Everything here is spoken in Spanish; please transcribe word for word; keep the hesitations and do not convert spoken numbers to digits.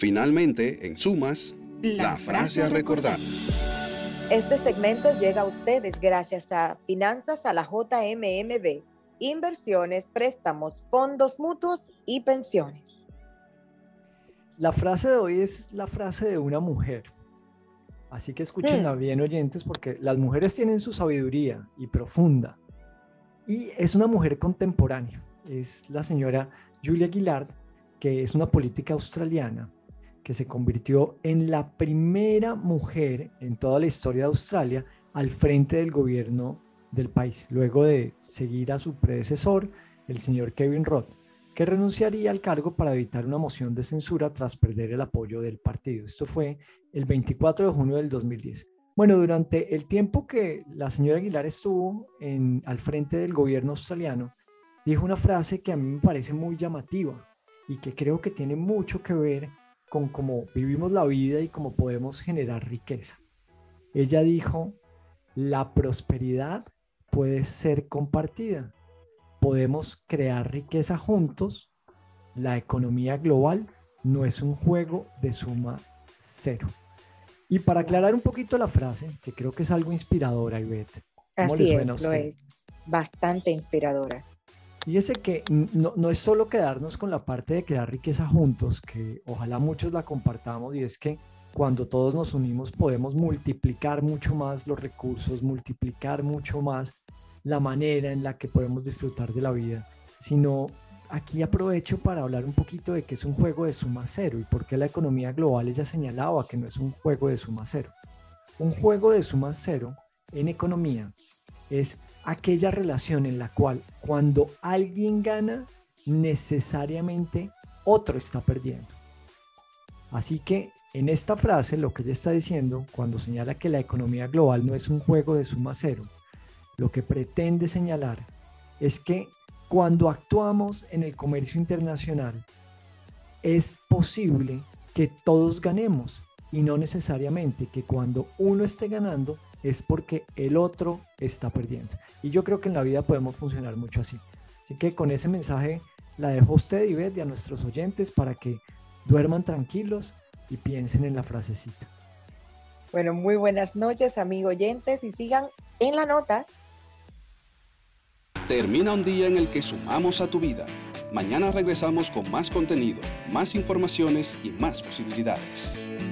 Finalmente, en Sumas, la, la frase a recordar. Este segmento llega a ustedes gracias a Finanzas a la J M M B, inversiones, préstamos, fondos mutuos y pensiones. La frase de hoy es la frase de una mujer. Así que escúchenla hmm. bien, oyentes, porque las mujeres tienen su sabiduría y profunda. Y es una mujer contemporánea. Es la señora Julia Gillard, que es una política australiana que se convirtió en la primera mujer en toda la historia de Australia al frente del gobierno del país, luego de seguir a su predecesor, el señor Kevin Rudd, que renunciaría al cargo para evitar una moción de censura tras perder el apoyo del partido. Esto fue el veinticuatro de junio del dos mil diez. Bueno, durante el tiempo que la señora Aguilar estuvo en, al frente del gobierno australiano, dijo una frase que a mí me parece muy llamativa y que creo que tiene mucho que ver con cómo vivimos la vida y cómo podemos generar riqueza. Ella dijo: la prosperidad puede ser compartida. Podemos crear riqueza juntos. La economía global no es un juego de suma cero. Y para aclarar un poquito la frase, que creo que es algo inspiradora, Ivette. ¿Cómo Así le suena es, a usted? lo es. Bastante inspiradora. Fíjese que no, no es solo quedarnos con la parte de crear riqueza juntos, que ojalá muchos la compartamos, y es que cuando todos nos unimos podemos multiplicar mucho más los recursos, multiplicar mucho más la manera en la que podemos disfrutar de la vida, sino aquí aprovecho para hablar un poquito de que es un juego de suma cero y por qué la economía global ella señalaba que no es un juego de suma cero. Un juego de suma cero en economía es aquella relación en la cual cuando alguien gana, necesariamente otro está perdiendo. Así que en esta frase lo que ella está diciendo, cuando señala que la economía global no es un juego de suma cero, lo que pretende señalar es que cuando actuamos en el comercio internacional, es posible que todos ganemos y no necesariamente que cuando uno esté ganando es porque el otro está perdiendo. Y yo creo que en la vida podemos funcionar mucho así. Así que con ese mensaje la dejo a usted, Ivette, y a nuestros oyentes para que duerman tranquilos y piensen en la frasecita. Bueno, muy buenas noches, amigos oyentes, y sigan en la nota. Termina un día en el que sumamos a tu vida. Mañana regresamos con más contenido, más informaciones y más posibilidades.